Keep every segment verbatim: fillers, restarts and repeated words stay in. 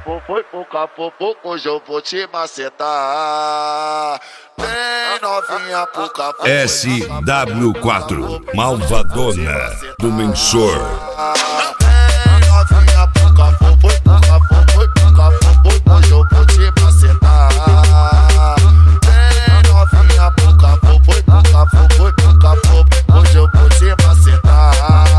capô, foi pro capô, hoje eu vou te macetar. Vem novinha pro capô. S W quatro, Malvadona do Mensor. Vem novinha pro capô, foi pro capô, foi pro capô, hoje eu vou te macetar. Vem novinha pro capô, foi pro capô, foi pro capô, hoje eu vou te macetar.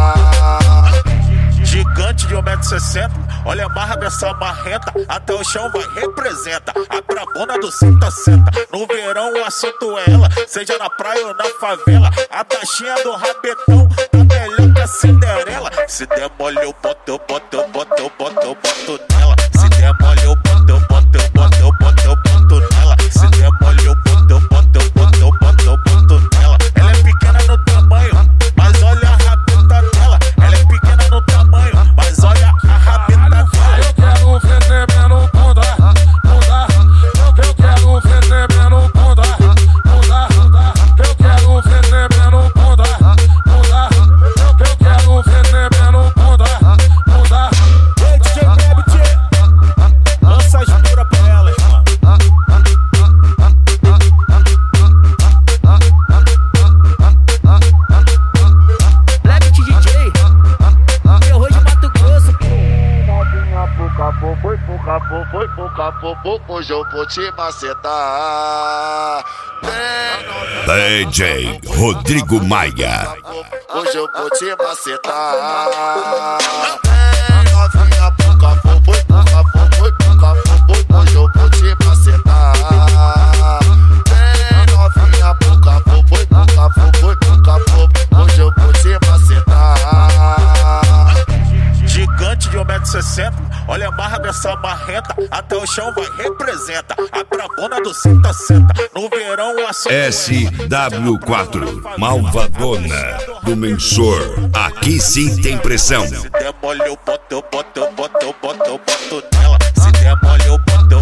Gigante de um metro e sessenta, olha a marra dessa marreta, até o chão vai, representa a brabona do senta-senta. No verão o assunto é ela, seja na praia ou na favela. A taxinha do rabetão tá melhor que a Cinderela. Se der mole eu boto, eu boto, eu boto, eu boto, eu boto nela. Se der mole eu boto, eu boto, eu boto, eu boto, eu boto nela. Se der mole eu boto, eu boto, eu boto, eu boto, eu boto nela. Ela é pequena no tamanho, mas olha a rabeta dela. Ela é pequena no tamanho, mas olha a rabeta dela. Eu quero ver tremendo bunda, bunda. Eu quero ver tremendo bunda, bunda. Eu quero ver tremendo bunda, bunda. Eu quero ver tremendo bunda, bunda. Ei, D J Gravity, lança as puras pra elas, mano. Gravity D J, terror de Mato Grosso. Novinha pro capô, foi pro capô, foi pro capô, hoje eu vou te macetar. Vem D J Rodrigo Maia. hoje eu vou te macetar. Vem novinha pro capô, foi pro capô, foi pro capô, hoje eu vou te macetar. Vem novinha pro capô, foi pro capô, foi pro capô, hoje eu vou te macetar. Gigante de um metro e sessenta, olha a marra dessa marreta, até o chão vai, representa a brabona do senta-senta. No verão o assunto S W quatro, Malvadona do Mensor. Aqui sim tem pressão. Se der mole eu boto, eu boto, eu boto, eu boto, eu boto nela. Se der mole eu boto, eu